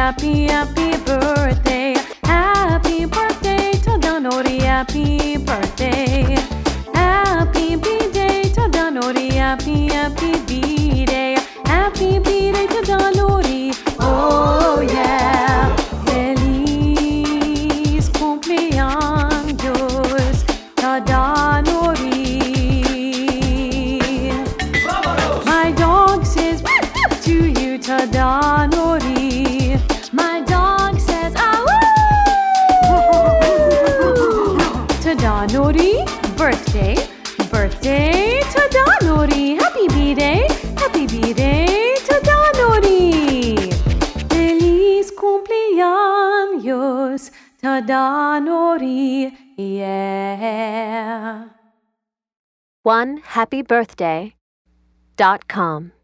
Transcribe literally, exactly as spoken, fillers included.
happy, happy birthday. Happy birthday Tadanori, happy birthday. Happy B-day Tadanori, happy, happy B-day. Happy B-day Tadanori, oh yeah. Feliz cumpleaños Tadanori. My dog says to you Tadanori. My dog says ah Tadanori, birthday, birthday Tadanori. Happy B-day, happy B-day Tadanori. Feliz cumpleaños Tadanori, yeah. one happy birthday dot com